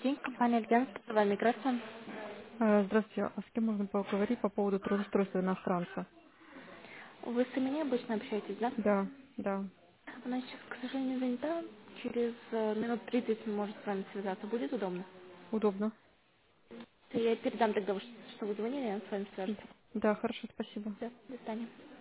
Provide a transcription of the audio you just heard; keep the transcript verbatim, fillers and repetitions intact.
день, компания Альянс, трудовая миграция. Э, Здравствуйте. А с кем можно поговорить по поводу трудоустройства иностранца? Вы с Именей обычно общаетесь, да? Да, да. Она сейчас, к сожалению, занята. Через э, минут тридцать может с вами связаться. Будет удобно? Удобно. Я передам тогда, что вы звонили, и он с вами свяжется. Да, хорошо, спасибо. Все, до свидания.